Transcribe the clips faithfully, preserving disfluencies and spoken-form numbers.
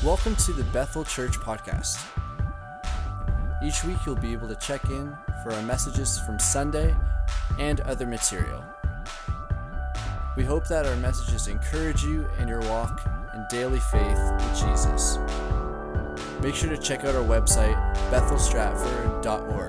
Welcome to the Bethel Church Podcast. Each week you'll be able to check in for our messages from Sunday and other material. We hope that our messages encourage you in your walk in daily faith with Jesus. Make sure to check out our website, bethel stratford dot org.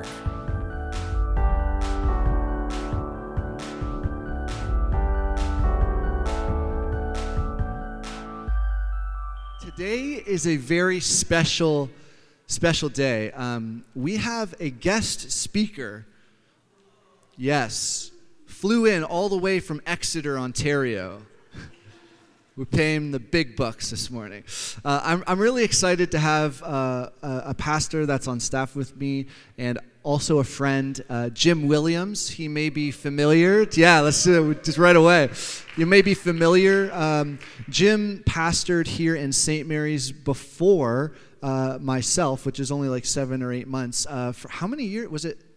Today is a very special, special day. Um, we have a guest speaker. Yes, flew in all the way from Exeter, Ontario. We pay him the big bucks this morning. Uh, I'm I'm really excited to have uh, a, a pastor that's on staff with me and also a friend, uh, Jim Williams. He may be familiar. Yeah, let's do it just right away. You may be familiar. Um, Jim pastored here in Saint Mary's before uh, myself, which is only like seven or eight months. Uh, for how many years? Was it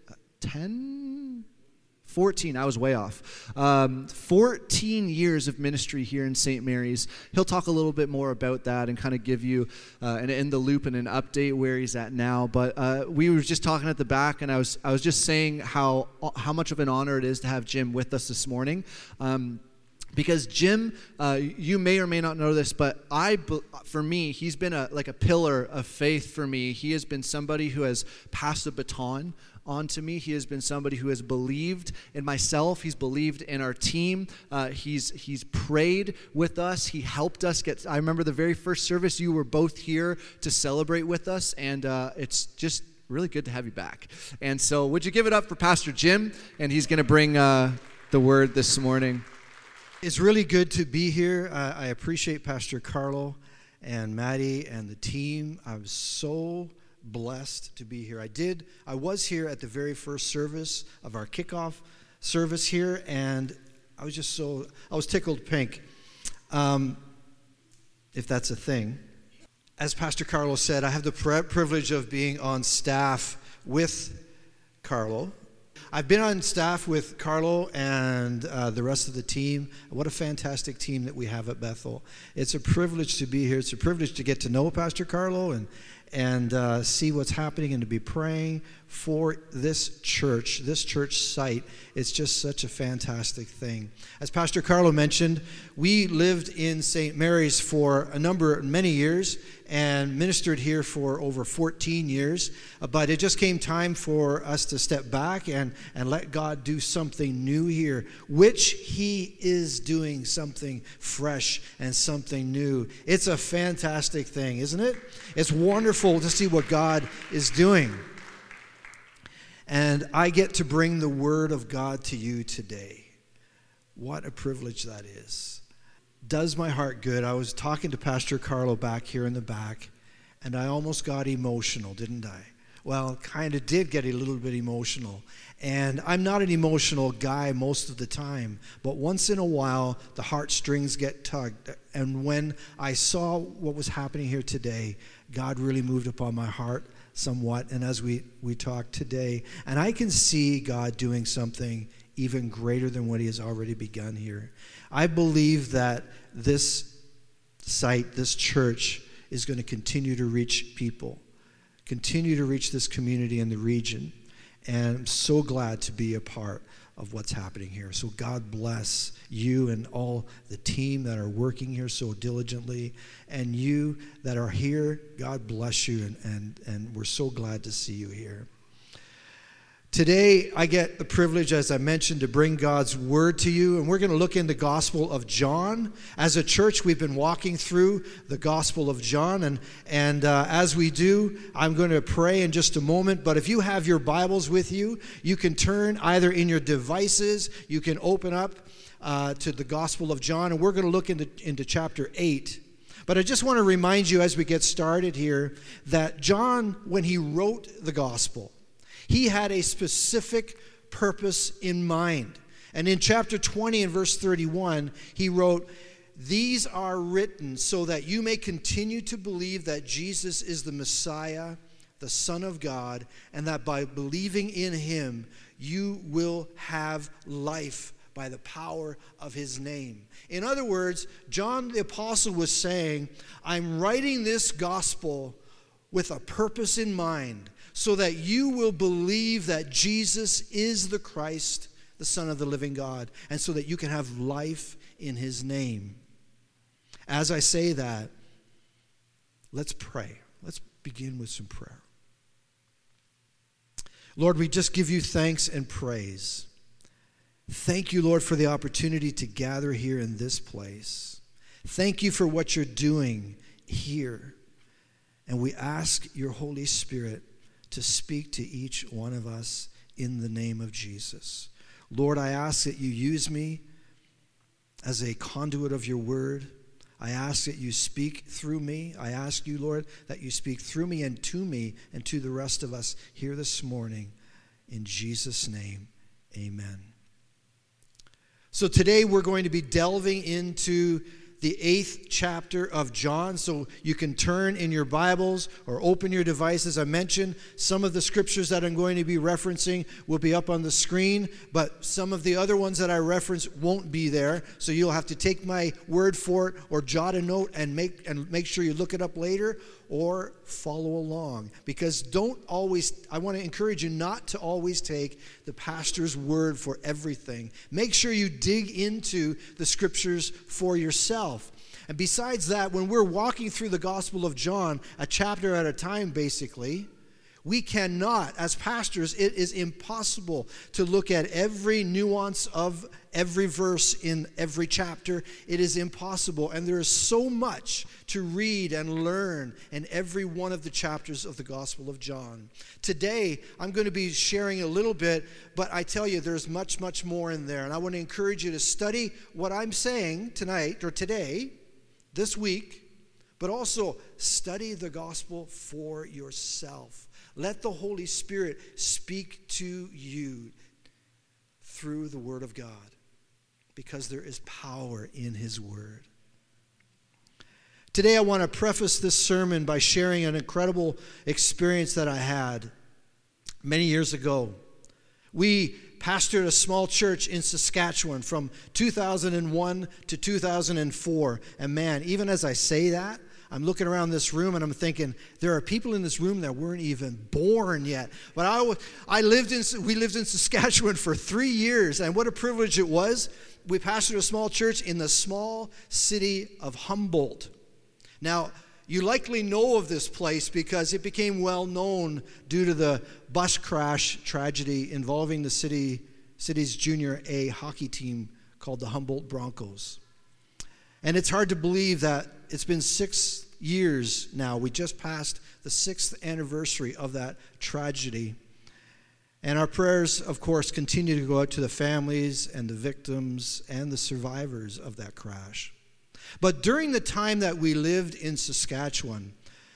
ten? fourteen, I was way off. Um, fourteen years of ministry here in Saint Mary's. He'll talk a little bit more about that and kind of give you uh, an in the loop and an update where he's at now. But uh, we were just talking at the back, and I was I was just saying how how much of an honor it is to have Jim with us this morning. Um, Because Jim, uh, you may or may not know this, but I, for me, he's been a like a pillar of faith for me. He has been somebody who has passed the baton on to me. He has been somebody who has believed in myself. He's believed in our team. Uh, he's he's prayed with us. He helped us get. I remember the very first service. You were both here to celebrate with us, and uh, it's just really good to have you back. And so, would you give it up for Pastor Jim? And he's going to bring uh, the word this morning. It's really good to be here. Uh, I appreciate Pastor Carlo and Maddie and the team. I'm so blessed to be here. I did. I was here at the very first service of our kickoff service here, and I was just so, I was tickled pink, um, if that's a thing. As Pastor Carlo said, I have the pri- privilege of being on staff with Carlo. I've been on staff with Carlo and uh, the rest of the team. What a fantastic team that we have at Bethel. It's a privilege to be here. It's a privilege to get to know Pastor Carlo and and uh, see what's happening and to be praying for this church, this church site. It's just such a fantastic thing. As Pastor Carlo mentioned, we lived in Saint Mary's for a number, many years, and ministered here for over fourteen years. But it just came time for us to step back and, and let God do something new here, which He is doing something fresh and something new. It's a fantastic thing, isn't it? It's wonderful to see what God is doing. And I get to bring the Word of God to you today. What a privilege that is. Does my heart good. I was talking to Pastor Carlo back here in the back, and I almost got emotional, didn't I? Well, kind of did get a little bit emotional. And I'm not an emotional guy most of the time, but once in a while, the heartstrings get tugged. And when I saw what was happening here today, God really moved upon my heart somewhat, and as we, we talk today, and I can see God doing something even greater than what He has already begun here. I believe that this site, this church, is going to continue to reach people, continue to reach this community in the region, and I'm so glad to be a part of what's happening here. So God bless you and all the team that are working here so diligently, and you that are here, God bless you, and, and, and we're so glad to see you here. Today, I get the privilege, as I mentioned, to bring God's Word to you, and we're going to look in the Gospel of John. As a church, we've been walking through the Gospel of John, and, and uh, as we do, I'm going to pray in just a moment, but if you have your Bibles with you, you can turn either in your devices, you can open up uh, to the Gospel of John, and we're going to look into, into chapter eight. But I just want to remind you as we get started here that John, when he wrote the Gospel, he had a specific purpose in mind. And in chapter twenty and verse thirty-one, he wrote, "These are written so that you may continue to believe that Jesus is the Messiah, the Son of God, and that by believing in Him, you will have life by the power of his name. In other words, John the Apostle was saying, I'm writing this gospel with a purpose in mind, so that you will believe that Jesus is the Christ, the Son of the living God, and so that you can have life in his name. As I say that, let's pray. Let's begin with some prayer. Lord, we just give you thanks and praise. Thank you, Lord, for the opportunity to gather here in this place. Thank you for what you're doing here. And we ask your Holy Spirit to speak to each one of us in the name of Jesus. Lord, I ask that you use me as a conduit of your word. I ask that you speak through me. I ask you, Lord, that you speak through me and to me and to the rest of us here this morning. In Jesus' name, amen. So today we're going to be delving into the eighth chapter of John. So you can turn in your Bibles or open your devices. I mentioned some of the scriptures that I'm going to be referencing will be up on the screen, but some of the other ones that I reference won't be there. So you'll have to take my word for it or jot a note and make and make sure you look it up later or follow along. Because don't always, I want to encourage you not to always take the pastor's word for everything. Make sure you dig into the scriptures for yourself. And besides that, when we're walking through the Gospel of John, a chapter at a time basically, we cannot, as pastors, it is impossible to look at every nuance of every verse in every chapter. It is impossible. And there is so much to read and learn in every one of the chapters of the Gospel of John. Today, I'm going to be sharing a little bit, but I tell you, there's much, much more in there. And I want to encourage you to study what I'm saying tonight or today, this week, but also study the Gospel for yourself. Let the Holy Spirit speak to you through the Word of God, because there is power in his Word. Today I want to preface this sermon by sharing an incredible experience that I had many years ago. We pastored a small church in Saskatchewan from two thousand one to two thousand four. And man, even as I say that, I'm looking around this room and I'm thinking, there are people in this room that weren't even born yet. But I, I lived in, we lived in Saskatchewan for three years, and what a privilege it was. We pastored a small church in the small city of Humboldt. Now, you likely know of this place because it became well known due to the bus crash tragedy involving the city, city's junior A hockey team called the Humboldt Broncos. And it's hard to believe that it's been six years now. We just passed the sixth anniversary of that tragedy. And our prayers, of course, continue to go out to the families and the victims and the survivors of that crash. But during the time that we lived in Saskatchewan,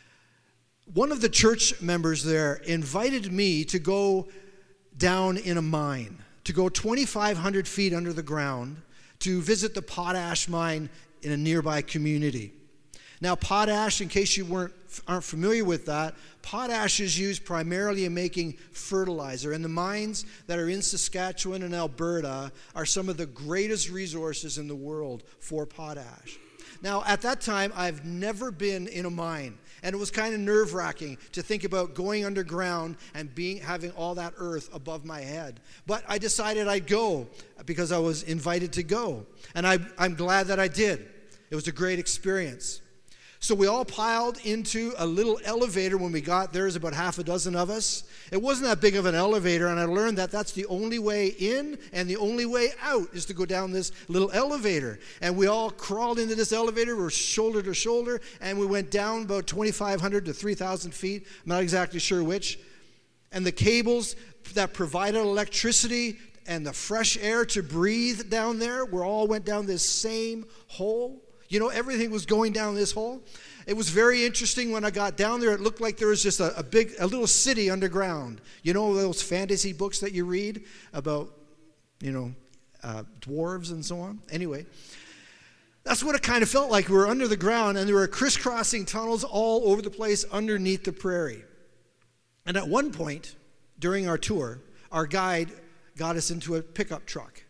one of the church members there invited me to go down in a mine, to go twenty-five hundred feet under the ground to visit the potash mine in a nearby community. Now, potash, in case you weren't aren't familiar with that, potash is used primarily in making fertilizer. And the mines that are in Saskatchewan and Alberta are some of the greatest resources in the world for potash. Now, at that time, I've never been in a mine. And it was kind of nerve-wracking to think about going underground and being having all that earth above my head. But I decided I'd go because I was invited to go. And I, I'm glad that I did. It was a great experience. So we all piled into a little elevator when we got there. There's about half a dozen of us. It wasn't that big of an elevator, and I learned that that's the only way in and the only way out is to go down this little elevator. And we all crawled into this elevator. We were shoulder to shoulder, and we went down about twenty-five hundred to three thousand feet. I'm not exactly sure which. And the cables that provided electricity and the fresh air to breathe down there, we all went down this same hole. You know, everything was going down this hole. It was very interesting when I got down there. It looked like there was just a, a big, a little city underground. You know those fantasy books that you read about, you know, uh, dwarves and so on? Anyway, that's what it kind of felt like. We were under the ground, and there were crisscrossing tunnels all over the place underneath the prairie. And at one point during our tour, our guide got us into a pickup truck.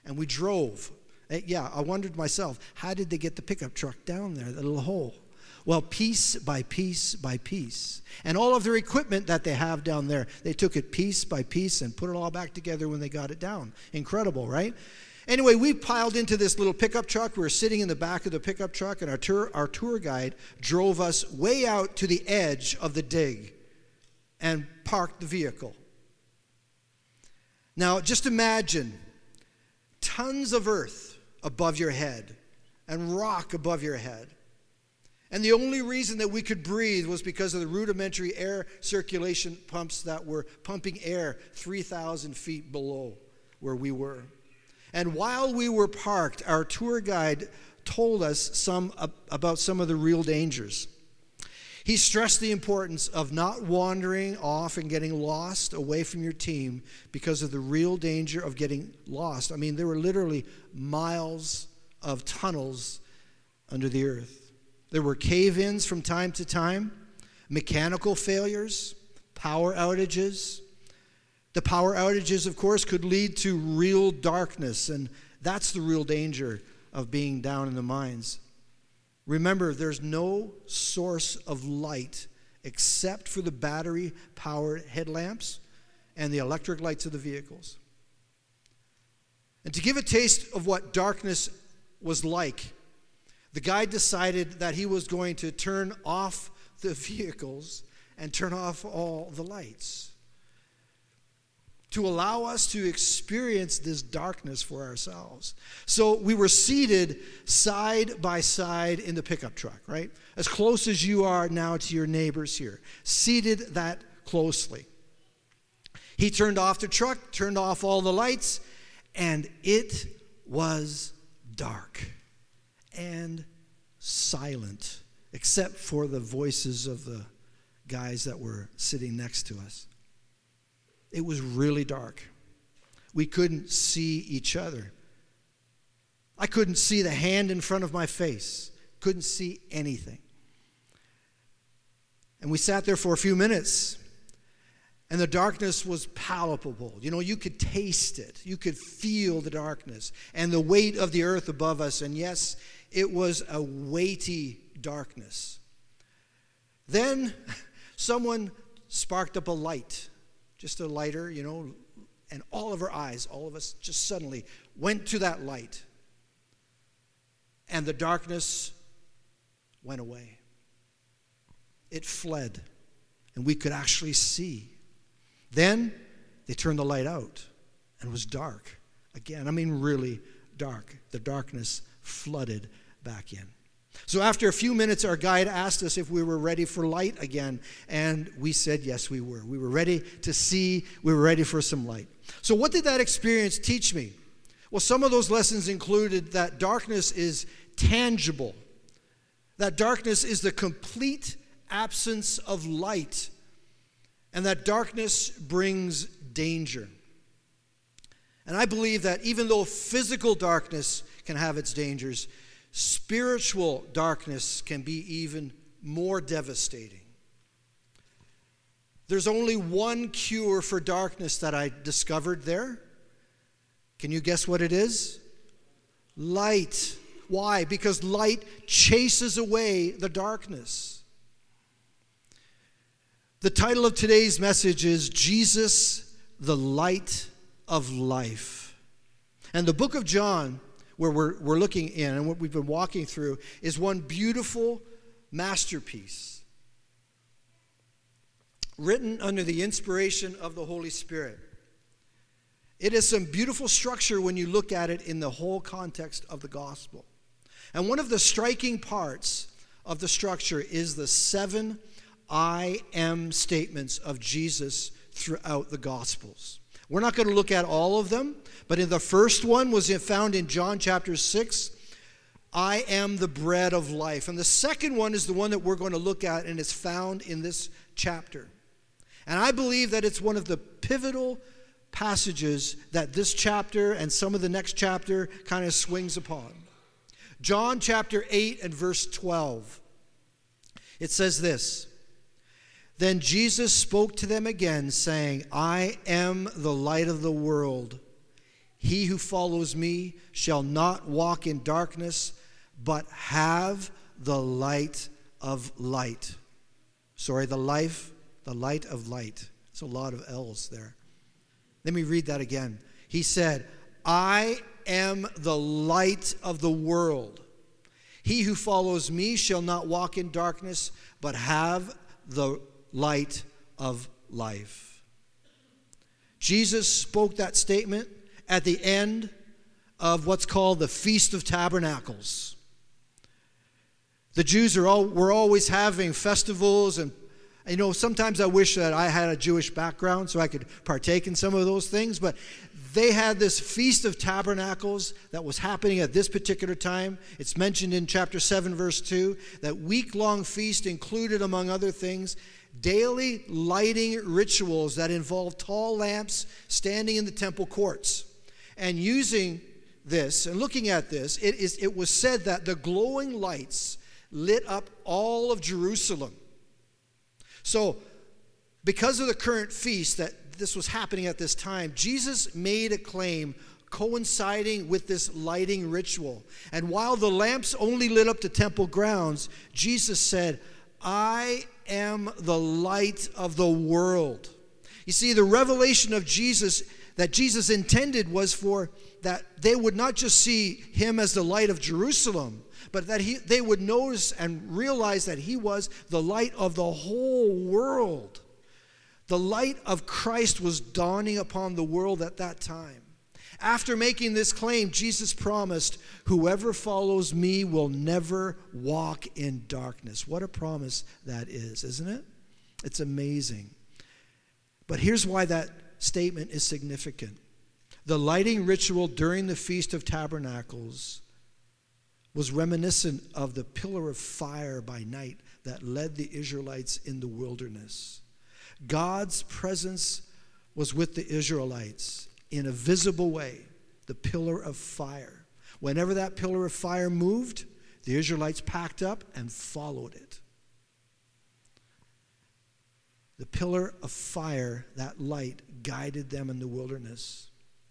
and we drove. Uh, Yeah, I wondered myself, how did they get the pickup truck down there, that little hole? Well, piece by piece by piece. And all of their equipment that they have down there, they took it piece by piece and put it all back together when they got it down. Incredible, right? Anyway, we piled into this little pickup truck. We were sitting in the back of the pickup truck, and our tour, our tour guide drove us way out to the edge of the dig and parked the vehicle. Now, just imagine tons of earth above your head and rock above your head. And the only reason that we could breathe was because of the rudimentary air circulation pumps that were pumping air three thousand feet below where we were. And while we were parked, our tour guide told us some uh, about some of the real dangers. He stressed the importance of not wandering off and getting lost away from your team because of the real danger of getting lost. I mean, there were literally miles of tunnels under the earth. There were cave-ins from time to time, mechanical failures, power outages. The power outages, of course, could lead to real darkness, and that's the real danger of being down in the mines. Remember, there's no source of light except for the battery-powered headlamps and the electric lights of the vehicles. And to give a taste of what darkness was like, the guide decided that he was going to turn off the vehicles and turn off all the lights to allow us to experience this darkness for ourselves. So we were seated side by side in the pickup truck, right? As close as you are now to your neighbors here, seated that closely. He turned off the truck, turned off all the lights, and it was dark and silent, except for the voices of the guys that were sitting next to us. It was really dark. We couldn't see each other. I couldn't see the hand in front of my face. Couldn't see anything. And we sat there for a few minutes, and the darkness was palpable. You know, you could taste it. You could feel the darkness and the weight of the earth above us. And yes, it was a weighty darkness. Then someone sparked up a light, just a lighter, you know, and all of our eyes, all of us just suddenly went to that light. And the darkness went away. It fled, and we could actually see. Then they turned the light out, and it was dark again. I mean, really dark. The darkness flooded back in. So after a few minutes, our guide asked us if we were ready for light again, and we said yes, we were. We were ready to see. We were ready for some light. So what did that experience teach me? Well, some of those lessons included that darkness is tangible, that darkness is the complete absence of light, and that darkness brings danger. And I believe that even though physical darkness can have its dangers, spiritual darkness can be even more devastating. There's only one cure for darkness that I discovered there. Can you guess what it is? Light. Why? Because light chases away the darkness. The title of today's message is Jesus, the Light of Life. And the book of John, where we're, we're looking in and what we've been walking through, is one beautiful masterpiece written under the inspiration of the Holy Spirit. It is some beautiful structure when you look at it in the whole context of the gospel. And one of the striking parts of the structure is the seven I am statements of Jesus throughout the Gospels. We're not going to look at all of them, but in the first one was found in John chapter six, I am the bread of life. And the second one is the one that we're going to look at, and it's found in this chapter. And I believe that it's one of the pivotal passages that this chapter and some of the next chapter kind of swings upon. John chapter eight and verse twelve. It says this, Then Jesus spoke to them again, saying, I am the light of the world. He who follows me shall not walk in darkness, but have the light of light. Sorry, the life, the light of light. It's a lot of L's there. Let me read that again. He said, I am the light of the world. He who follows me shall not walk in darkness, but have the light of life. Jesus spoke that statement at the end of what's called the Feast of Tabernacles. The Jews are all, were always having festivals, and you know, sometimes I wish that I had a Jewish background so I could partake in some of those things, but they had this Feast of Tabernacles that was happening at this particular time. It's mentioned in chapter seven, verse two. That week-long feast included, among other things, daily lighting rituals that involved tall lamps standing in the temple courts. And using this and looking at this, it, is, it was said that the glowing lights lit up all of Jerusalem. So, because of the current feast that this was happening at this time, Jesus made a claim coinciding with this lighting ritual. And while the lamps only lit up the temple grounds, Jesus said, I am the light of the world. You see, the revelation of Jesus that Jesus intended was for that they would not just see him as the light of Jerusalem, but that he, they would notice and realize that he was the light of the whole world. The light of Christ was dawning upon the world at that time. After making this claim, Jesus promised, whoever follows me will never walk in darkness. What a promise that is, isn't it? It's amazing. But here's why that statement is significant. The lighting ritual during the Feast of Tabernacles was reminiscent of the pillar of fire by night that led the Israelites in the wilderness. God's presence was with the Israelites in a visible way, the pillar of fire. Whenever that pillar of fire moved, the Israelites packed up and followed it. The pillar of fire, that light, guided them in the wilderness.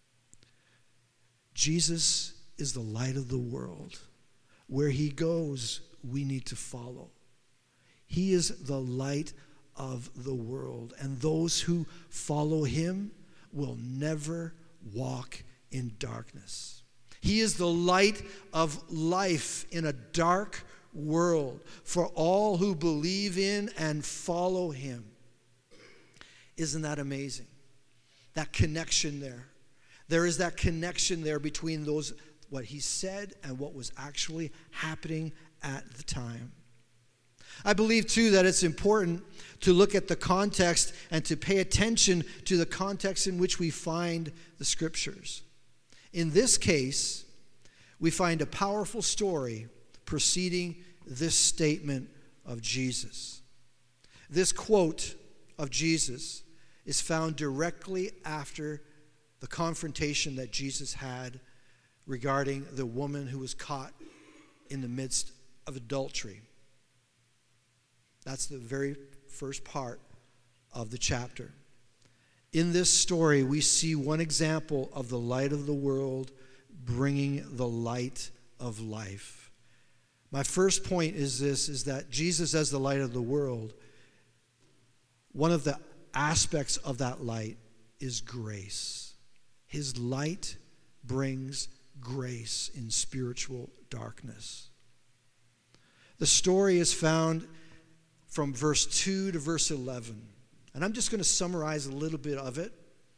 Jesus is the light of the world. Where he goes, we need to follow. He is the light of the world, and those who follow him will never walk in darkness. He is the light of life in a dark world for all who believe in and follow him. Isn't that amazing? That connection there. There is that connection there between those, what he said and what was actually happening at the time. I believe, too, that it's important to look at the context and to pay attention to the context in which we find the Scriptures. In this case, we find a powerful story preceding this statement of Jesus. This quote of Jesus is found directly after the confrontation that Jesus had regarding the woman who was caught in the midst of adultery. That's the very first part of the chapter. In this story, we see one example of the light of the world bringing the light of life. My first point is this, is that Jesus as the light of the world, one of the aspects of that light is grace. His light brings grace in spiritual darkness. The story is found from verse two to verse eleven. And I'm just going to summarize a little bit of it.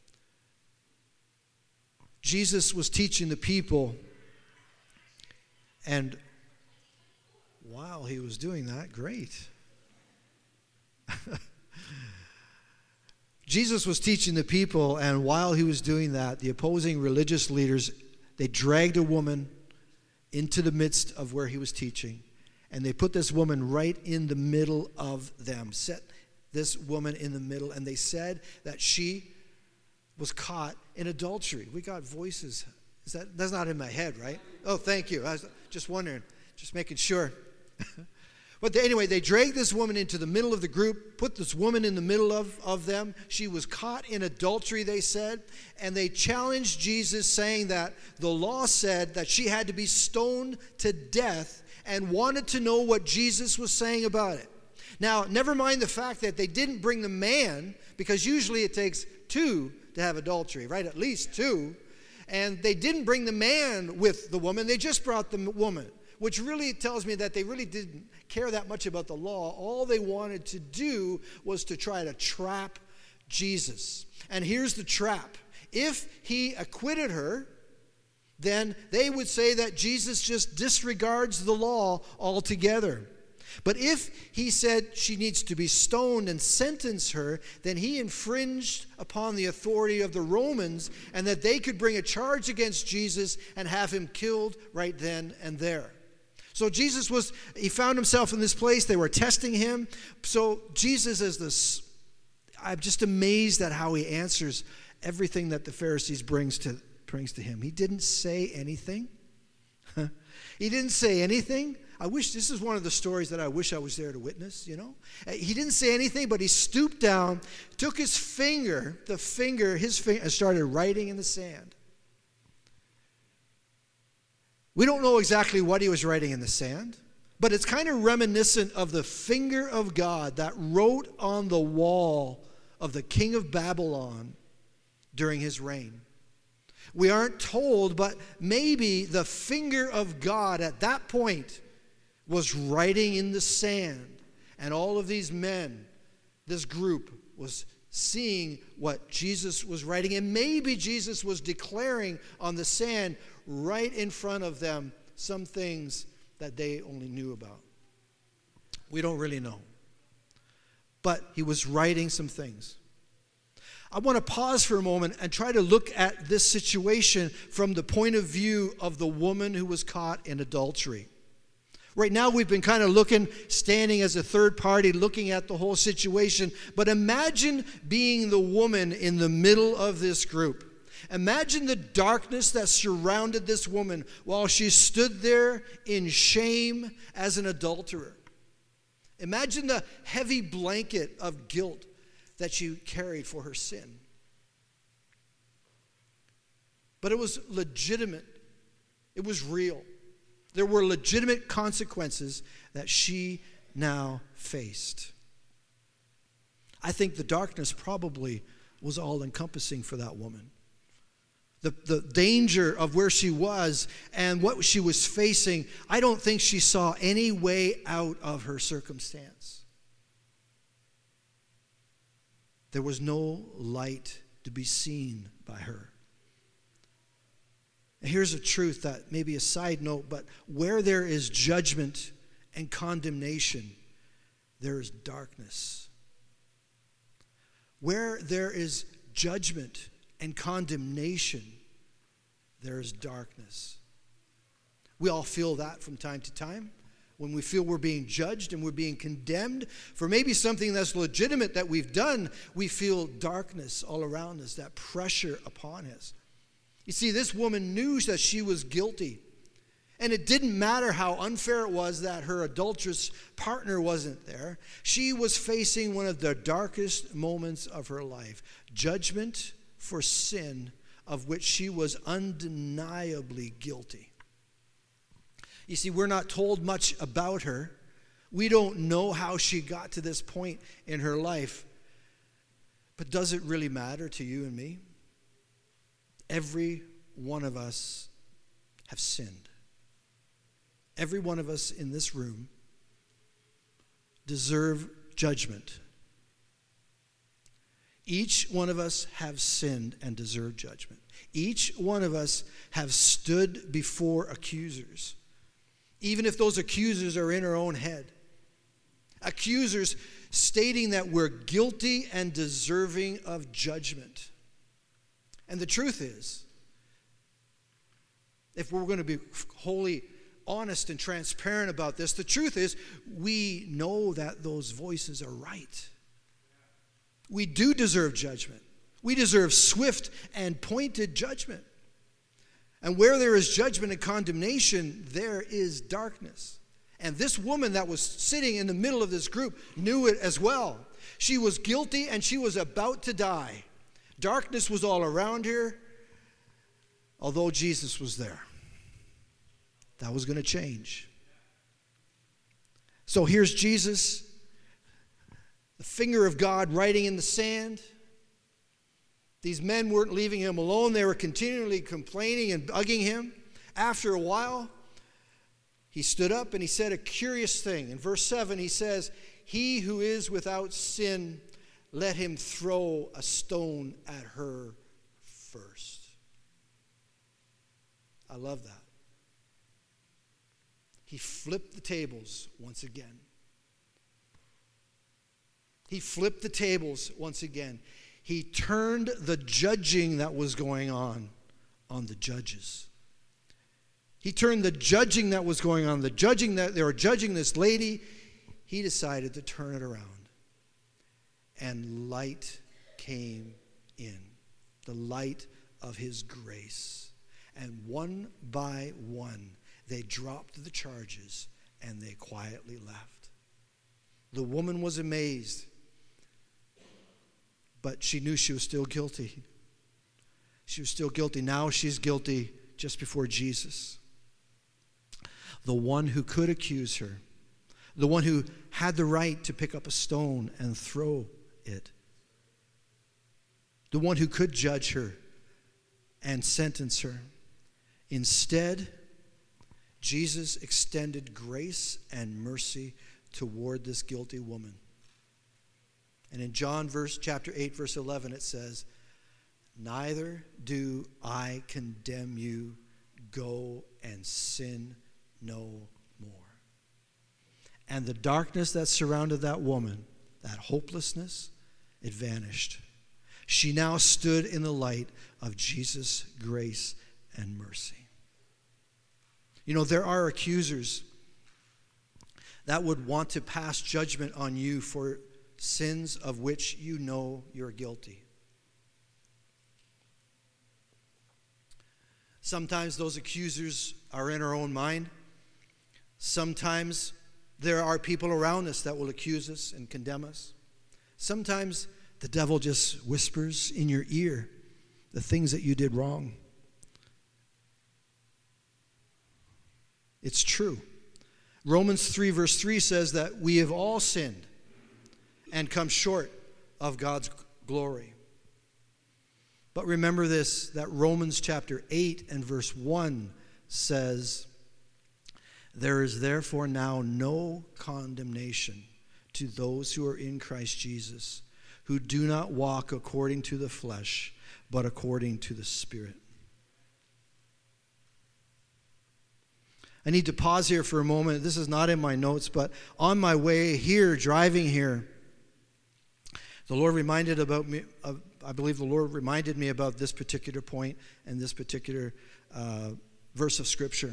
Jesus was teaching the people, and while he was doing that, great. Jesus was teaching the people, and while he was doing that, the opposing religious leaders, they dragged a woman into the midst of where he was teaching, and they put this woman right in the middle of them, set this woman in the middle, and they said that she was caught in adultery. We got voices. Is that that's not in my head, right? Oh, thank you. I was just wondering, just making sure. But they, anyway, they dragged this woman into the middle of the group, put this woman in the middle of, of them. She was caught in adultery, they said. And they challenged Jesus, saying that the law said that she had to be stoned to death, and wanted to know what Jesus was saying about it. Now, never mind the fact that they didn't bring the man, because usually it takes two to have adultery, right? At least two. And they didn't bring the man with the woman. They just brought the woman, which really tells me that they really didn't care that much about the law. All they wanted to do was to try to trap Jesus. And here's the trap. If he acquitted her, then they would say that Jesus just disregards the law altogether. But if he said she needs to be stoned and sentence her, then he infringed upon the authority of the Romans, and that they could bring a charge against Jesus and have him killed right then and there. So Jesus was, he found himself in this place. They were testing him. So Jesus is this, I'm just amazed at how he answers everything that the Pharisees brings to, brings to him. He didn't say anything. He didn't say anything. I wish, this is one of the stories that I wish I was there to witness, you know. He didn't say anything, but he stooped down, took his finger, the finger, his finger, and started writing in the sand. We don't know exactly what he was writing in the sand, but it's kind of reminiscent of the finger of God that wrote on the wall of the king of Babylon during his reign. We aren't told, but maybe the finger of God at that point was writing in the sand, and all of these men, this group, was seeing what Jesus was writing, and maybe Jesus was declaring on the sand right in front of them some things that they only knew about. We don't really know. But he was writing some things. I want to pause for a moment and try to look at this situation from the point of view of the woman who was caught in adultery. Right now we've been kind of looking, standing as a third party, looking at the whole situation. But imagine being the woman in the middle of this group. Imagine the darkness that surrounded this woman while she stood there in shame as an adulterer. Imagine the heavy blanket of guilt that she carried for her sin. But it was legitimate. It was real. There were legitimate consequences that she now faced. I think the darkness probably was all-encompassing for that woman. The, the danger of where she was and what she was facing, I don't think she saw any way out of her circumstance. There was no light to be seen by her. And here's a truth that may be a side note, but where there is judgment and condemnation, there is darkness. Where there is judgment and condemnation, there is darkness. We all feel that from time to time. When we feel we're being judged and we're being condemned for maybe something that's legitimate that we've done, we feel darkness all around us, that pressure upon us. You see, this woman knew that she was guilty. And it didn't matter how unfair it was that her adulterous partner wasn't there. She was facing one of the darkest moments of her life. Judgment for sin of which she was undeniably guilty. You see, we're not told much about her. We don't know how she got to this point in her life. But does it really matter to you and me? Every one of us have sinned. Every one of us in this room deserve judgment. Each one of us have sinned and deserve judgment. Each one of us have stood before accusers, even if those accusers are in our own head. Accusers stating that we're guilty and deserving of judgment. And the truth is, if we're going to be wholly honest and transparent about this, the truth is we know that those voices are right. We do deserve judgment. We deserve swift and pointed judgment. And where there is judgment and condemnation, there is darkness. And this woman that was sitting in the middle of this group knew it as well. She was guilty and she was about to die. Darkness was all around her, although Jesus was there. That was going to change. So here's Jesus, the finger of God writing in the sand. These men weren't leaving him alone. They were continually complaining and bugging him. After a while, he stood up and he said a curious thing. In verse seven, he says, "He who is without sin, let him throw a stone at her first." I love that. He flipped the tables once again. He flipped the tables once again. He turned the judging that was going on on the judges. He turned the judging that was going on, the judging that they were judging this lady, he decided to turn it around. And light came in, the light of his grace. And one by one, they dropped the charges and they quietly left. The woman was amazed, but she knew she was still guilty. She was still guilty. Now she's guilty just before Jesus. The one who could accuse her, the one who had the right to pick up a stone and throw it, the one who could judge her and sentence her. Instead, Jesus extended grace and mercy toward this guilty woman. And in John verse chapter eight, verse eleven, it says, "Neither do I condemn you. Go and sin no more." And the darkness that surrounded that woman, that hopelessness, it vanished. She now stood in the light of Jesus' grace and mercy. You know, there are accusers that would want to pass judgment on you for sins of which you know you're guilty. Sometimes those accusers are in our own mind. Sometimes there are people around us that will accuse us and condemn us. Sometimes the devil just whispers in your ear the things that you did wrong. It's true. Romans three verse three says that we have all sinned and come short of God's glory. But remember this, that Romans chapter eight and verse one says, "There is therefore now no condemnation to those who are in Christ Jesus, who do not walk according to the flesh, but according to the Spirit." I need to pause here for a moment. This is not in my notes, but on my way here, driving here, the Lord reminded about me, uh, I believe the Lord reminded me about this particular point and this particular uh, verse of Scripture.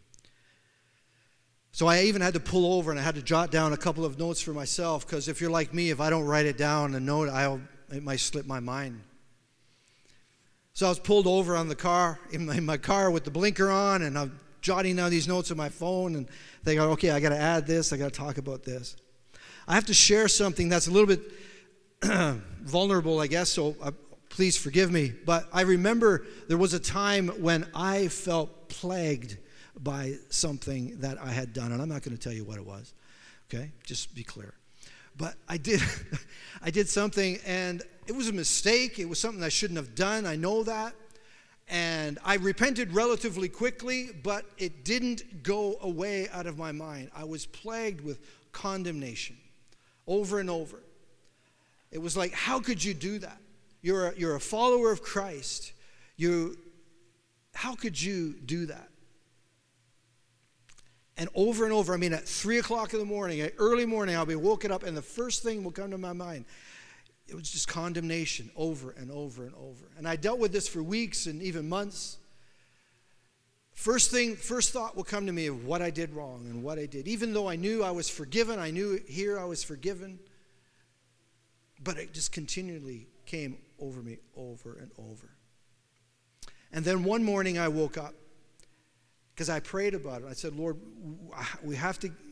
So I even had to pull over and I had to jot down a couple of notes for myself, because if you're like me, if I don't write it down and note, I'll, it might slip my mind. So I was pulled over on the car, in my, in my car with the blinker on, and I'm jotting down these notes on my phone and thinking, okay, I got to add this, I got to talk about this. I have to share something that's a little bit vulnerable, I guess, so uh, please forgive me. But I remember there was a time when I felt plagued by something that I had done, and I'm not going to tell you what it was, okay? Just be clear. But I did, I did something, and it was a mistake. It was something I shouldn't have done. I know that. And I repented relatively quickly, but it didn't go away out of my mind. I was plagued with condemnation over and over. It was like, how could you do that? You're a, you're a follower of Christ. You, how could you do that? And over and over, I mean, at three o'clock in the morning, at early morning, I'll be woken up, and the first thing will come to my mind. It was just condemnation over and over and over. And I dealt with this for weeks and even months. First thing, first thought will come to me of what I did wrong and what I did. Even though I knew I was forgiven, I knew here I was forgiven. But it just continually came over me over and over. And then one morning I woke up because I prayed about it. I said, Lord, we have to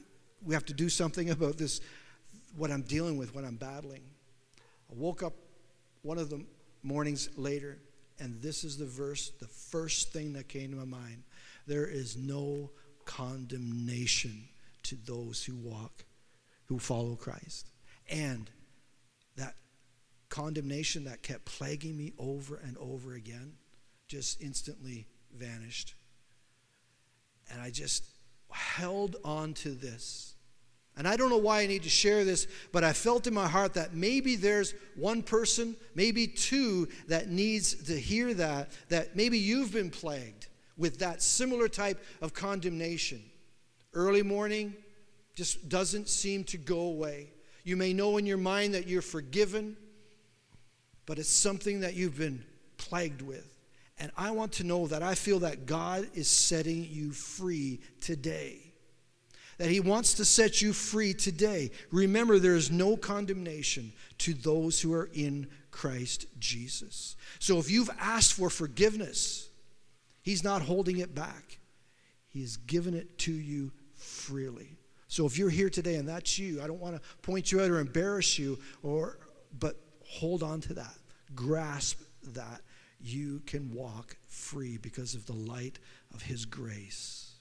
we have to do something about this, what I'm dealing with, what I'm battling. I woke up one of the mornings later, and this is the verse, the first thing that came to my mind. There is no condemnation to those who walk, who follow Christ. And that condemnation that kept plaguing me over and over again just instantly vanished. And I just held on to this. And I don't know why I need to share this, but I felt in my heart that maybe there's one person, maybe two, that needs to hear that, that maybe you've been plagued with that similar type of condemnation. Early morning just doesn't seem to go away. You may know in your mind that you're forgiven, but it's something that you've been plagued with. And I want to know that I feel that God is setting you free today. That he wants to set you free today. Remember, there is no condemnation to those who are in Christ Jesus. So if you've asked for forgiveness, he's not holding it back. He has given it to you freely. So if you're here today and that's you, I don't want to point you out or embarrass you, or but hold on to that. Grasp that. You can walk free because of the light of his grace.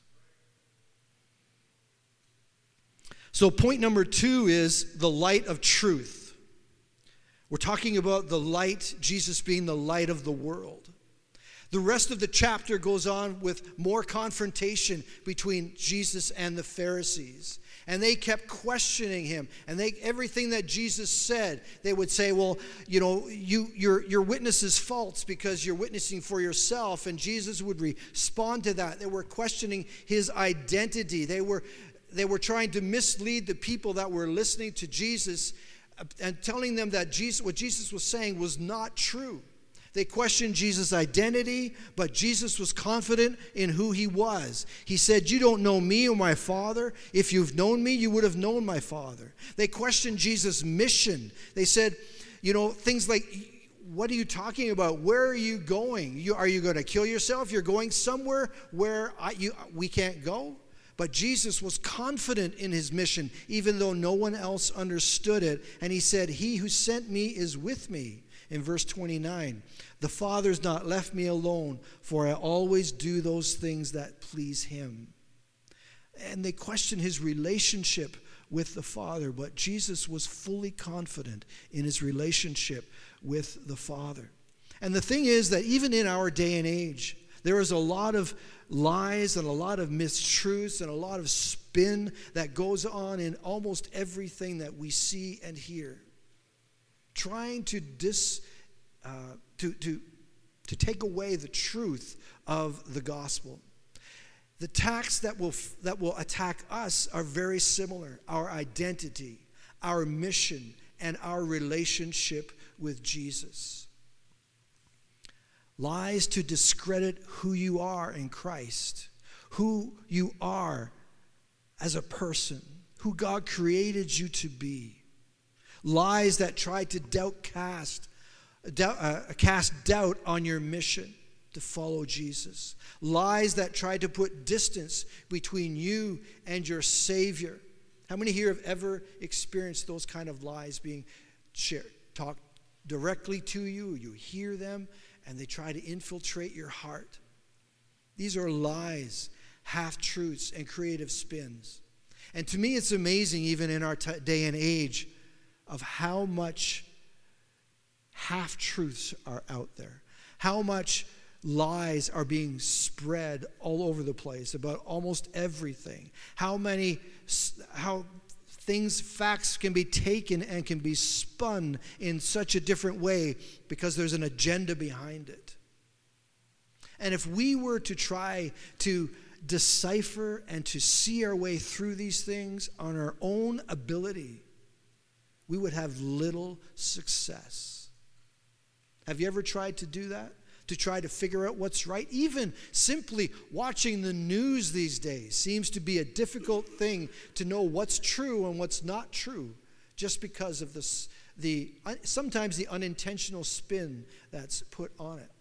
So point number two is the light of truth. We're talking about the light, Jesus being the light of the world. The rest of the chapter goes on with more confrontation between Jesus and the Pharisees. And they kept questioning him. And they everything that Jesus said, they would say, well, you know, you, your, your witness is false because you're witnessing for yourself. And Jesus would respond to that. They were questioning his identity. They were, they were trying to mislead the people that were listening to Jesus and telling them that Jesus, what Jesus was saying was not true. They questioned Jesus' identity, but Jesus was confident in who he was. He said, you don't know me or my Father. If you've known me, you would have known my Father. They questioned Jesus' mission. They said, you know, things like, what are you talking about? Where are you going? You, are you going to kill yourself? You're going somewhere where I, you, we can't go? But Jesus was confident in his mission, even though no one else understood it. And he said, he who sent me is with me. In verse twenty-nine, the Father's not left me alone, for I always do those things that please him. And they questioned his relationship with the Father, but Jesus was fully confident in his relationship with the Father. And the thing is that even in our day and age, there is a lot of lies and a lot of mistruths and a lot of spin that goes on in almost everything that we see and hear. Trying to dis, uh, to, to, to take away the truth of the gospel. The attacks that will, that will attack us are very similar. Our identity, our mission, and our relationship with Jesus. Lies to discredit who you are in Christ, who you are as a person, who God created you to be. Lies that try to doubt cast, doubt, uh, cast doubt on your mission to follow Jesus. Lies that try to put distance between you and your Savior. How many here have ever experienced those kind of lies being shared, talked directly to you? You hear them and they try to infiltrate your heart. These are lies, half-truths, and creative spins. And to me, it's amazing, even in our t- day and age, of how much half-truths are out there. How much lies are being spread all over the place about almost everything. How many, how things, facts can be taken and can be spun in such a different way because there's an agenda behind it. And if we were to try to decipher and to see our way through these things on our own ability, we would have little success. Have you ever tried to do that? To try to figure out what's right? Even simply watching the news these days seems to be a difficult thing to know what's true and what's not true, just because of this, the sometimes the unintentional spin that's put on it.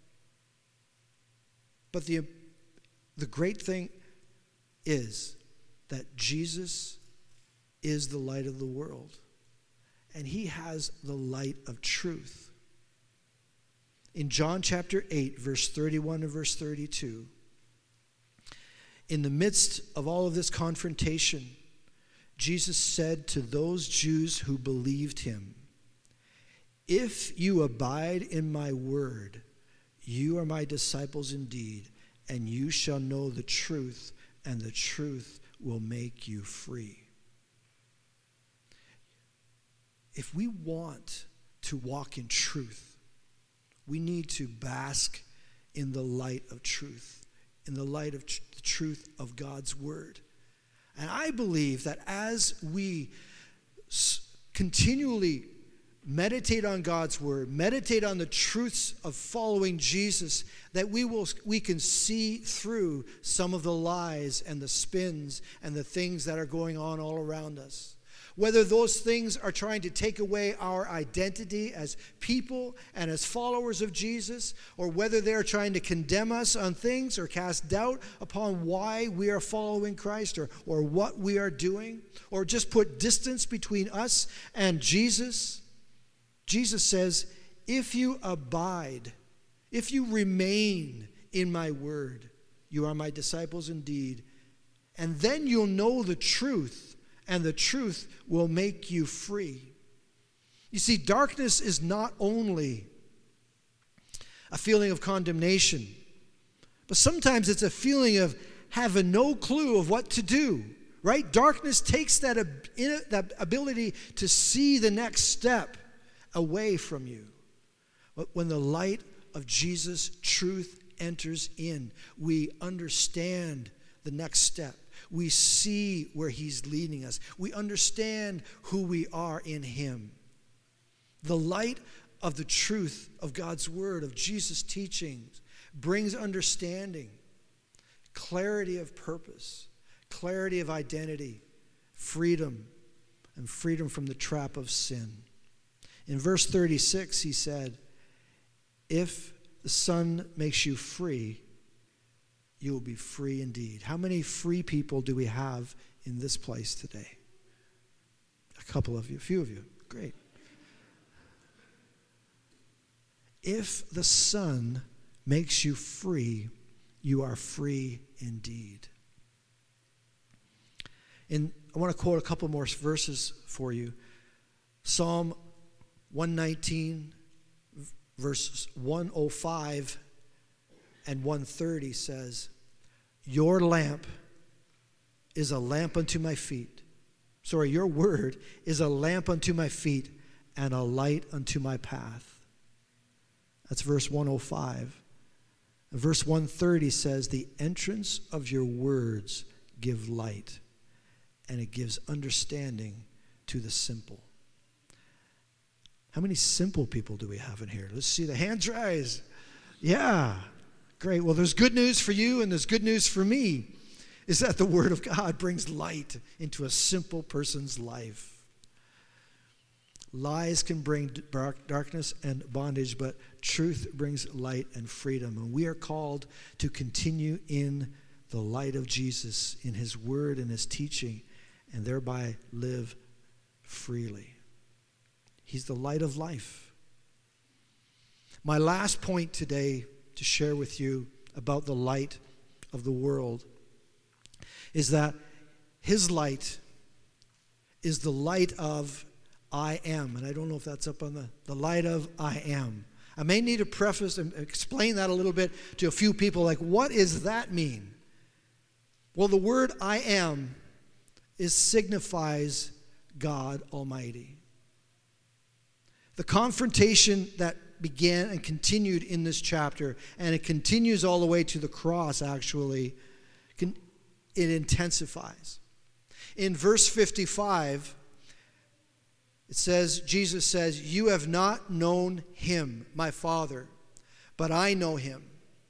But the, the great thing is that Jesus is the light of the world, and he has the light of truth. In John chapter eight, verse thirty-one and verse thirty-two, in the midst of all of this confrontation, Jesus said to those Jews who believed him, "If you abide in my word, you are my disciples indeed, and you shall know the truth, and the truth will make you free." If we want to walk in truth, we need to bask in the light of truth, in the light of tr- the truth of God's word. And I believe that as we s- continually meditate on God's word, meditate on the truths of following Jesus, that we will we can see through some of the lies and the spins and the things that are going on all around us. Whether those things are trying to take away our identity as people and as followers of Jesus, or whether they're trying to condemn us on things or cast doubt upon why we are following Christ or, or what we are doing, or just put distance between us and Jesus. Jesus says, if you abide, if you remain in my word, you are my disciples indeed, and then you'll know the truth, and the truth will make you free. You see, darkness is not only a feeling of condemnation, but sometimes it's a feeling of having no clue of what to do, right? Darkness takes that, ab- that ability to see the next step away from you. But when the light of Jesus' truth enters in, we understand the next step. We see where he's leading us. We understand who we are in him. The light of the truth of God's word, of Jesus' teachings, brings understanding, clarity of purpose, clarity of identity, freedom, and freedom from the trap of sin. In verse thirty-six, he said, if the Son makes you free, you will be free indeed. How many free people do we have in this place today? A couple of you, a few of you. Great. If the Son makes you free, you are free indeed. And I want to quote a couple more verses for you. Psalm one nineteen, verses one oh five and one thirty says, your lamp is a lamp unto my feet. Sorry, your word is a lamp unto my feet and a light unto my path. That's verse one oh five. Verse one thirty says, the entrance of your words give light, and it gives understanding to the simple. How many simple people do we have in here? Let's see the hands rise. Yeah, great. Well, there's good news for you and there's good news for me, is that the Word of God brings light into a simple person's life. Lies can bring darkness and bondage, but truth brings light and freedom. And we are called to continue in the light of Jesus, in his word and his teaching, and thereby live freely. He's the light of life. My last point today to share with you about the light of the world is that his light is the light of I am. And I don't know if that's up on the, the light of I am. I may need to preface and explain that a little bit to a few people, like, what does that mean? Well, the word I am is signifies God Almighty. The confrontation that began and continued in this chapter, and it continues all the way to the cross, actually, it intensifies. In verse fifty-five, it says, Jesus says, you have not known him, my Father, but I know him.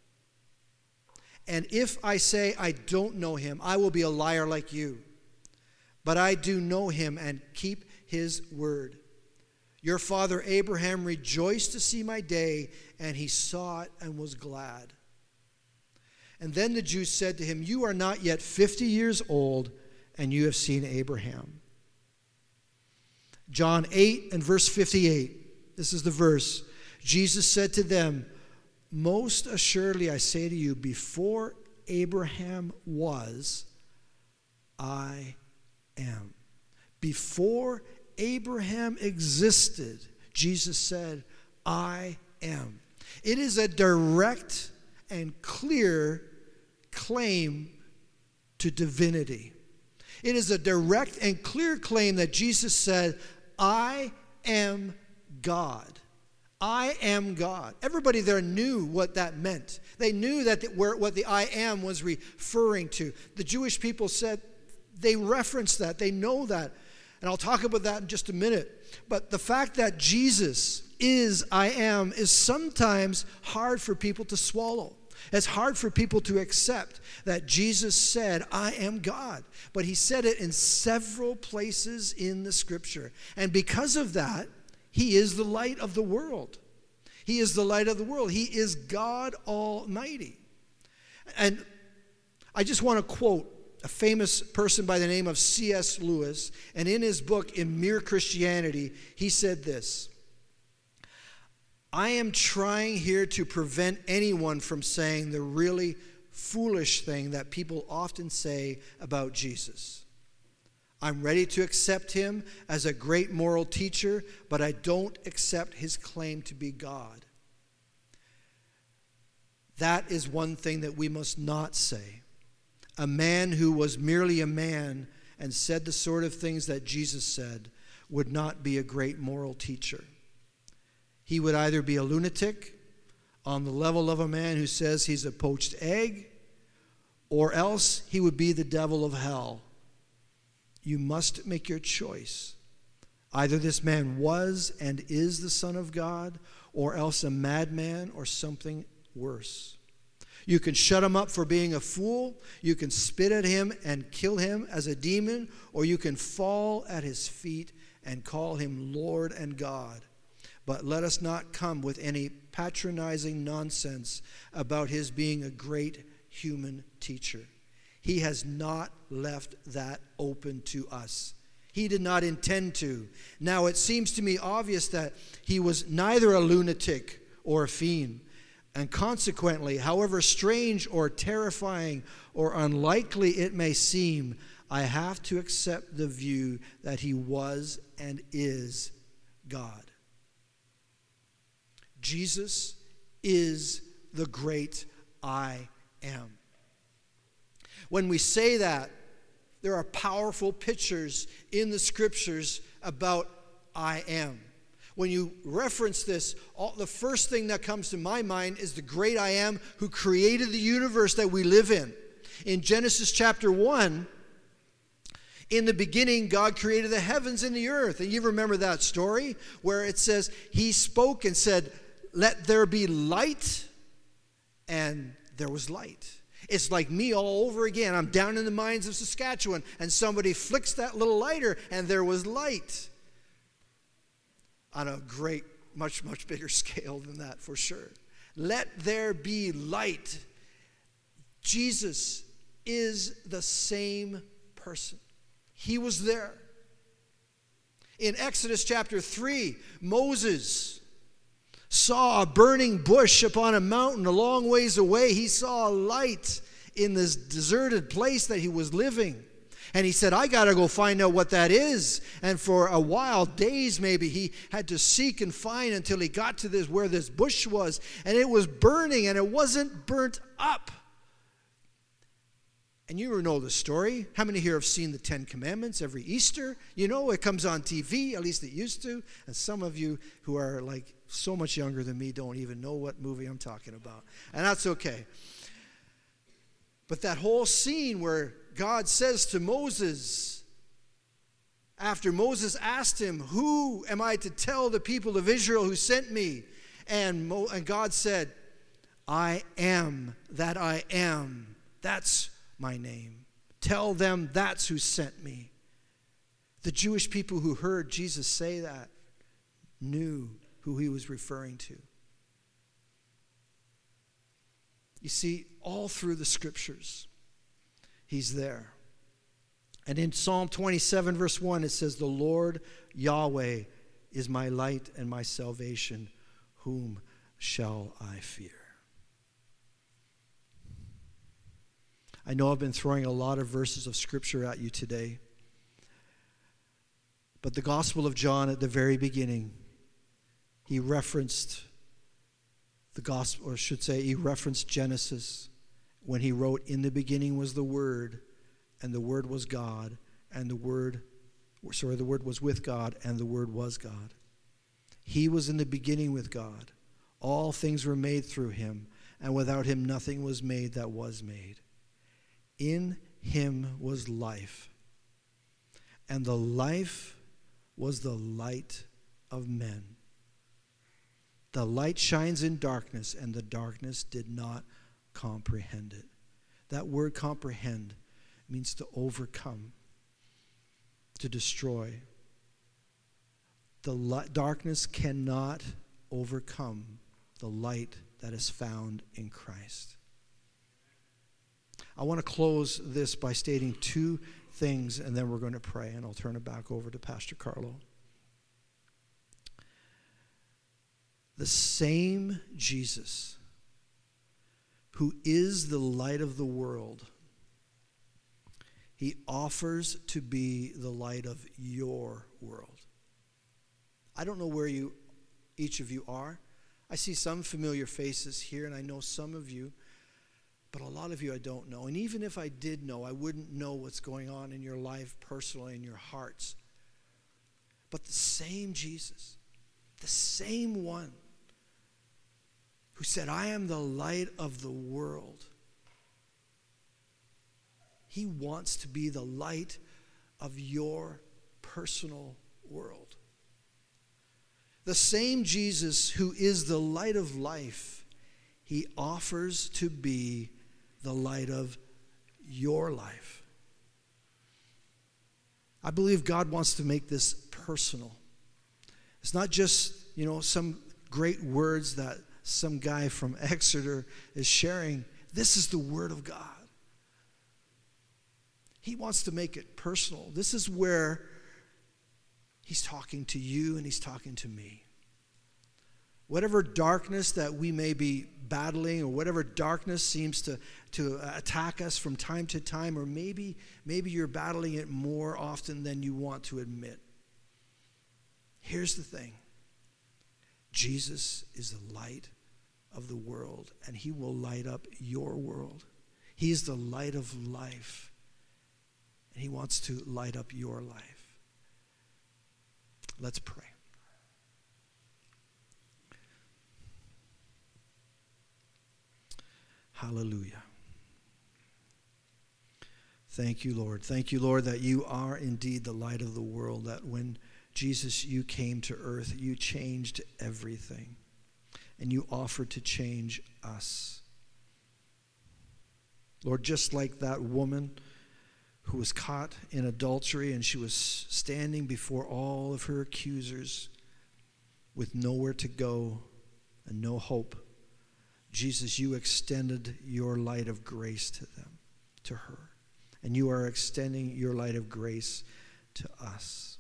And if I say I don't know him, I will be a liar like you. But I do know him and keep his word. Your father Abraham rejoiced to see my day, and he saw it and was glad. And then the Jews said to him, you are not yet fifty years old, and you have seen Abraham. John eight and verse fifty-eight. This is the verse. Jesus said to them, most assuredly I say to you, before Abraham was, I am. Before Abraham existed, Jesus said, I am. It is a direct and clear claim to divinity. It is a direct and clear claim that Jesus said, I am God. I am God. Everybody there knew what that meant. They knew that the, where, what the I am was referring to. The Jewish people said, they referenced that. They know that. And I'll talk about that in just a minute. But the fact that Jesus is I am is sometimes hard for people to swallow. It's hard for people to accept that Jesus said, I am God. But he said it in several places in the scripture. And because of that, he is the light of the world. He is the light of the world. He is God Almighty. And I just want to quote a famous person by the name of C S Lewis. And in his book, In Mere Christianity, he said this: I am trying here to prevent anyone from saying the really foolish thing that people often say about Jesus. I'm ready to accept him as a great moral teacher, but I don't accept his claim to be God. That is one thing that we must not say. A man who was merely a man and said the sort of things that Jesus said would not be a great moral teacher. He would either be a lunatic on the level of a man who says he's a poached egg, or else he would be the devil of hell. You must make your choice. Either this man was and is the Son of God, or else a madman or something worse. You can shut him up for being a fool, you can spit at him and kill him as a demon, or you can fall at his feet and call him Lord and God. But let us not come with any patronizing nonsense about his being a great human teacher. He has not left that open to us. He did not intend to. Now, it seems to me obvious that he was neither a lunatic or a fiend. And consequently, however strange or terrifying or unlikely it may seem, I have to accept the view that he was and is God. Jesus is the great I am. When we say that, there are powerful pictures in the scriptures about I am. When you reference this, all, the first thing that comes to my mind is the great I am who created the universe that we live in. In Genesis chapter one, in the beginning, God created the heavens and the earth. And you remember that story where it says, he spoke and said, let there be light, and there was light. It's like me all over again. I'm down in the mines of Saskatchewan, and somebody flicks that little lighter, and there was light. On a great, much, much bigger scale than that, for sure. Let there be light. Jesus is the same person. He was there. In Exodus chapter three, Moses saw a burning bush upon a mountain a long ways away. He saw a light in this deserted place that he was living. And he said, I got to go find out what that is. And for a while, days maybe, he had to seek and find until he got to this where this bush was. And it was burning, and it wasn't burnt up. And you know the story. How many here have seen the Ten Commandments every Easter? You know, it comes on T V, at least it used to. And some of you who are like so much younger than me don't even know what movie I'm talking about. And that's okay. But that whole scene where God says to Moses, after Moses asked him, who am I to tell the people of Israel who sent me? And, Mo, and God said, I am that I am. That's my name. Tell them that's who sent me. The Jewish people who heard Jesus say that knew who he was referring to. You see, all through the scriptures, he's there. And in Psalm twenty-seven, verse one, it says, the Lord Yahweh is my light and my salvation. Whom shall I fear? I know I've been throwing a lot of verses of Scripture at you today. But the Gospel of John at the very beginning, he referenced the Gospel, or I should say, he referenced Genesis when he wrote, in the beginning was the Word, and the Word was God, and the Word, sorry, the Word was with God, and the Word was God. He was in the beginning with God. All things were made through him, and without him nothing was made that was made. In him was life, and the life was the light of men. The light shines in darkness, and the darkness did not comprehend it. That word comprehend means to overcome, to destroy. The light, darkness cannot overcome the light that is found in Christ. I want to close this by stating two things, and then we're going to pray, and I'll turn it back over to Pastor Carlo. The same Jesus who is the light of the world, he offers to be the light of your world. I don't know where you, each of you are. I see some familiar faces here, and I know some of you, but a lot of you I don't know. And even if I did know, I wouldn't know what's going on in your life personally, in your hearts. But the same Jesus, the same one who said, I am the light of the world, he wants to be the light of your personal world. The same Jesus who is the light of life, he offers to be the light of your life. I believe God wants to make this personal. It's not just, you know, some great words that some guy from Exeter is sharing. This is the Word of God. He wants to make it personal. This is where he's talking to you and he's talking to me. Whatever darkness that we may be battling, or whatever darkness seems to, to attack us from time to time, or maybe, maybe you're battling it more often than you want to admit. Here's the thing. Jesus is the light of the world, and he will light up your world. He's the light of life, and he wants to light up your life. Let's pray. Hallelujah. Thank you, Lord. Thank you, Lord, that you are indeed the light of the world, that when Jesus, you came to earth, you changed everything, and you offered to change us. Lord, just like that woman who was caught in adultery, and she was standing before all of her accusers with nowhere to go and no hope, Jesus, you extended your light of grace to them, to her. And you are extending your light of grace to us.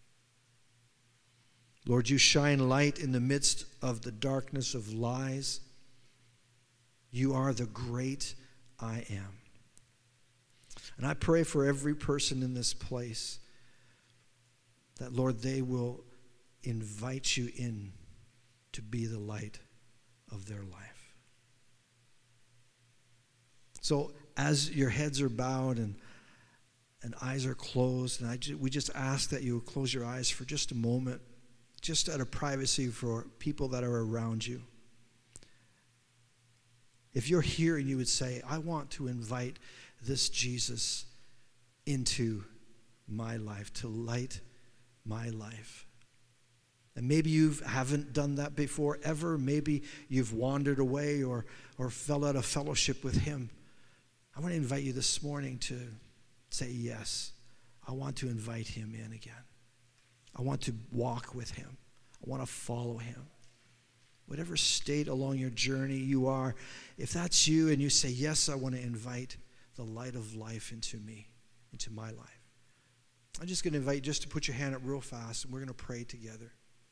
Lord, you shine light in the midst of the darkness of lies. You are the great I am. And I pray for every person in this place that, Lord, they will invite you in to be the light of their life. So as your heads are bowed and, and eyes are closed, and I ju- we just ask that you close your eyes for just a moment, just out of privacy for people that are around you. If you're here and you would say, I want to invite this Jesus into my life, to light my life. And maybe you haven't done that before ever. Maybe you've wandered away or, or fell out of fellowship with him. I want to invite you this morning to say yes. I want to invite him in again. I want to walk with him. I want to follow him. Whatever state along your journey you are, if that's you and you say, yes, I want to invite the light of life into me, into my life, I'm just going to invite you just to put your hand up real fast, and we're going to pray together.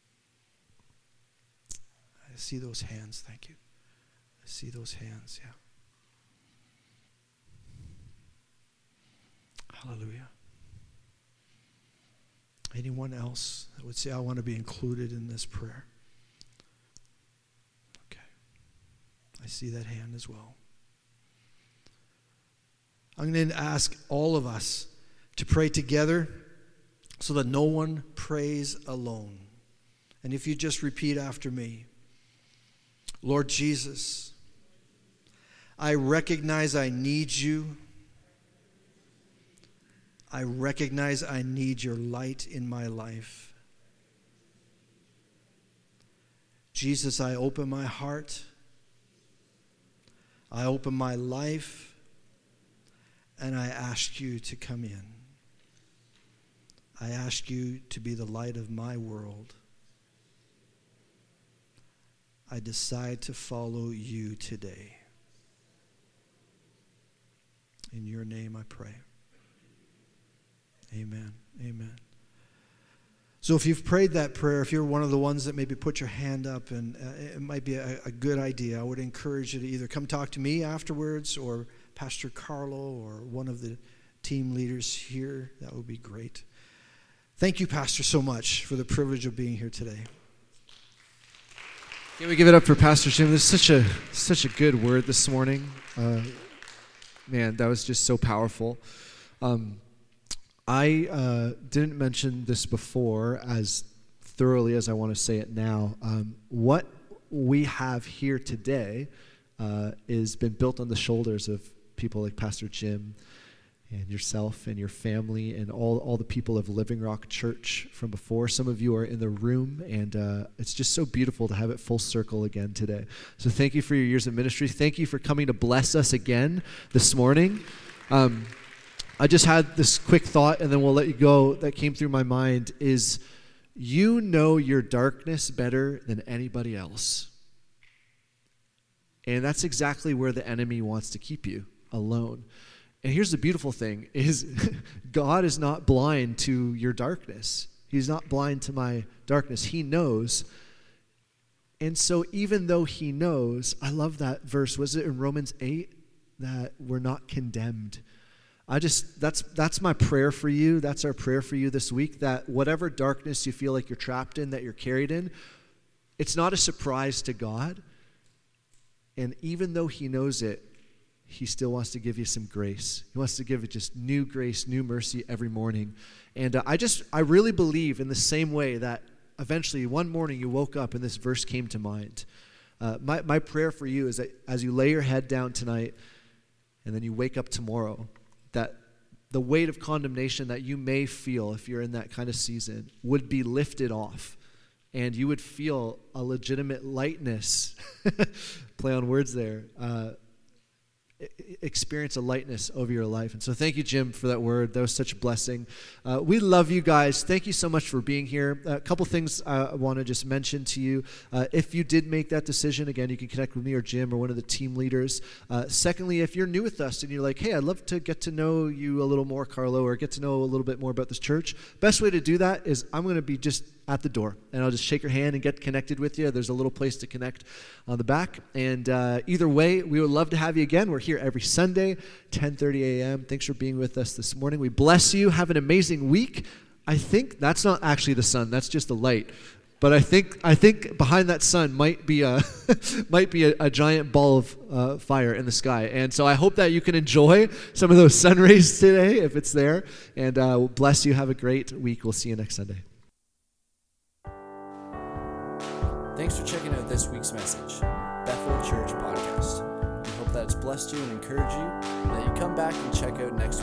I see those hands. Thank you. I see those hands. Yeah. Hallelujah. Anyone else that would say, I want to be included in this prayer? Okay. I see that hand as well. I'm going to ask all of us to pray together so that no one prays alone. And if you just repeat after me, Lord Jesus, I recognize I need you. I recognize I need your light in my life. Jesus, I open my heart. I open my life. And I ask you to come in. I ask you to be the light of my world. I decide to follow you today. In your name I pray. Amen. Amen. So if you've prayed that prayer, if you're one of the ones that maybe put your hand up, and uh, it might be a, a good idea, I would encourage you to either come talk to me afterwards or Pastor Carlo or one of the team leaders here. That would be great. Thank you, Pastor, so much for the privilege of being here today. Can we give it up for Pastor Jim? This is such a such a good word this morning. Uh, man, that was just so powerful. Um, I uh, didn't mention this before as thoroughly as I want to say it now. Um, what we have here today uh, is been built on the shoulders of people like Pastor Jim and yourself and your family and all, all the people of Living Rock Church from before. Some of you are in the room, and uh, it's just so beautiful to have it full circle again today. So thank you for your years of ministry. Thank you for coming to bless us again this morning. Um, I just had this quick thought, and then we'll let you go, that came through my mind, is you know your darkness better than anybody else. And that's exactly where the enemy wants to keep you, alone. And here's the beautiful thing, is God is not blind to your darkness. He's not blind to my darkness. He knows. And so even though he knows, I love that verse. Was it in Romans eight? That we're not condemned. I just, that's that's my prayer for you. That's our prayer for you this week, that whatever darkness you feel like you're trapped in, that you're carried in, it's not a surprise to God. And even though he knows it, he still wants to give you some grace. He wants to give it just new grace, new mercy every morning. And uh, I just, I really believe in the same way that eventually one morning you woke up and this verse came to mind. Uh, my, my prayer for you is that as you lay your head down tonight and then you wake up tomorrow, that the weight of condemnation that you may feel if you're in that kind of season would be lifted off. And you would feel a legitimate lightness, play on words there, uh, experience a lightness over your life. And so thank you, Jim, for that word. That was such a blessing. Uh, we love you guys. Thank you so much for being here. A couple things uh, I want to just mention to you. Uh, if you did make that decision, again, you can connect with me or Jim or one of the team leaders. Uh, secondly, if you're new with us and you're like, hey, I'd love to get to know you a little more, Carlo, or get to know a little bit more about this church, best way to do that is I'm going to be just at the door, and I'll just shake your hand and get connected with you. There's a little place to connect on the back. And uh, either way, we would love to have you again. We're here every Sunday, ten thirty a.m. Thanks for being with us this morning. We bless you. Have an amazing week. I think that's not actually the sun. That's just the light. But I think I think behind that sun might be a might be a, a giant ball of uh, fire in the sky. And so I hope that you can enjoy some of those sun rays today if it's there. And uh, we'll bless you. Have a great week. We'll see you next Sunday. Thanks for checking out this week's message, Bethel Church Podcast. We hope that it's blessed you and encouraged you, and that you come back and check out next